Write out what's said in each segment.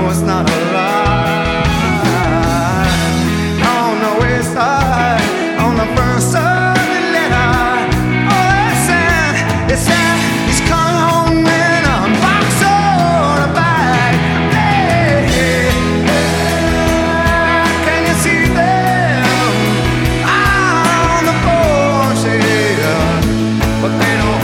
it's not a lie. On the west side, on the first Sunday letter, oh, it's sad, he's coming home in a box on a bag. Hey, can you see them out on the porch? Yeah, but they don't.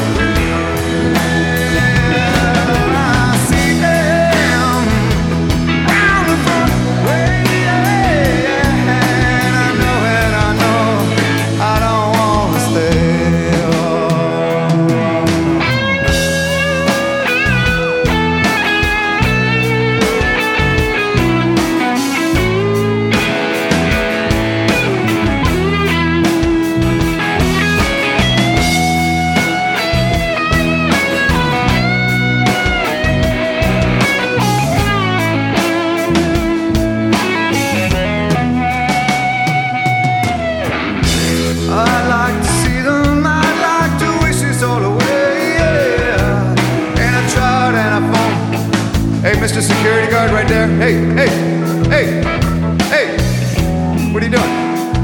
I'd like to see them, I'd like to wish this all away, yeah. And I tried and I phoned. Hey, Mr. Security Guard right there. Hey, hey, hey, hey. What are you doing?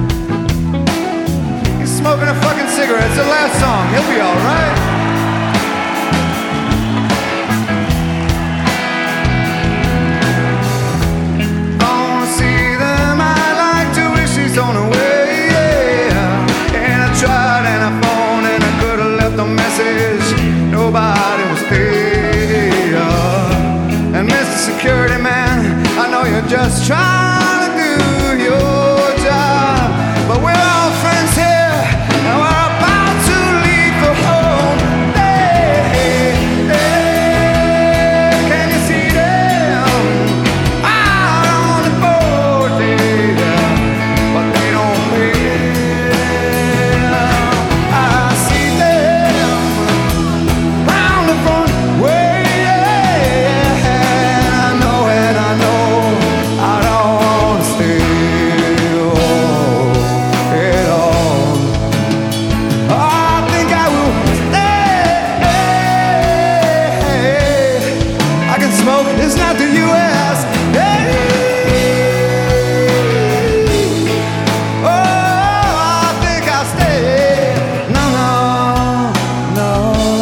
He's smoking a fucking cigarette. It's the last song. He'll be all right. I wanna see them, I'd like to wish he's on the way. Tried and I phoned and I could have left a message. Nobody was there. And Mr. Security Man, I know you're just trying to do your job, but we're all friends here and we're about to leave for home. Hey, hey, can you see them out on the board? Yeah, but they don't pay. It's not the U.S. Hey. Oh, I think I'll stay. No, no, no.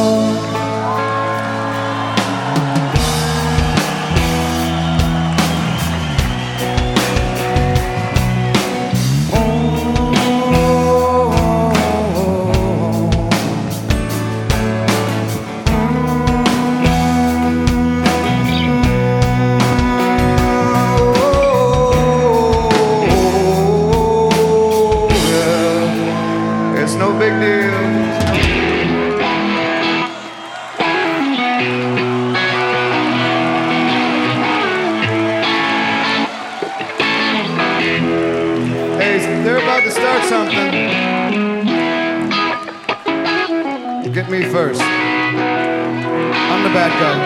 It's no big deal. Hey, they're about to start something. Get me first. I'm the bad guy.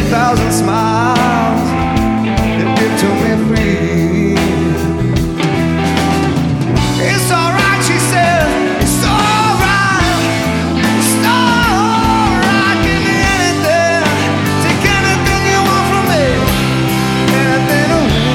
1,000 smiles that give to me free. It's alright, she said, it's alright. It's alright, give me anything. Take anything you want from me. Anything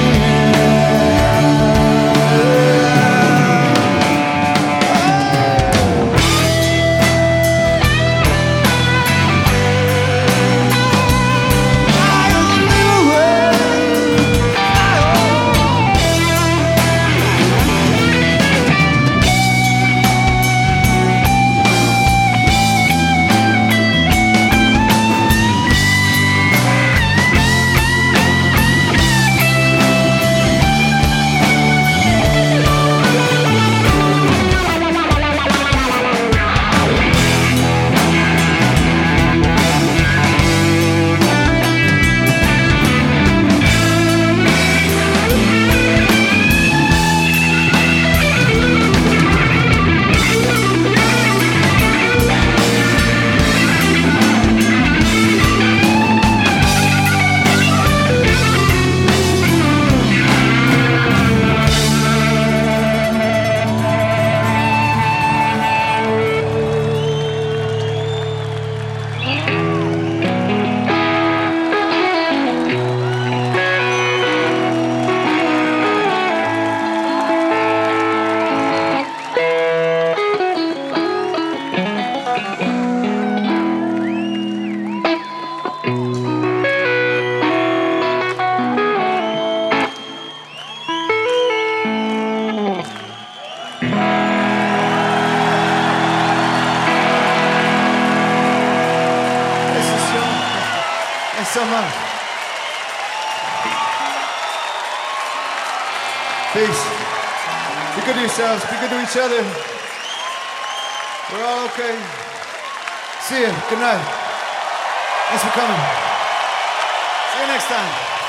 so much. Peace. Be good to yourselves. Be good to each other. We're all okay. See you. Good night. Thanks for coming. See you next time.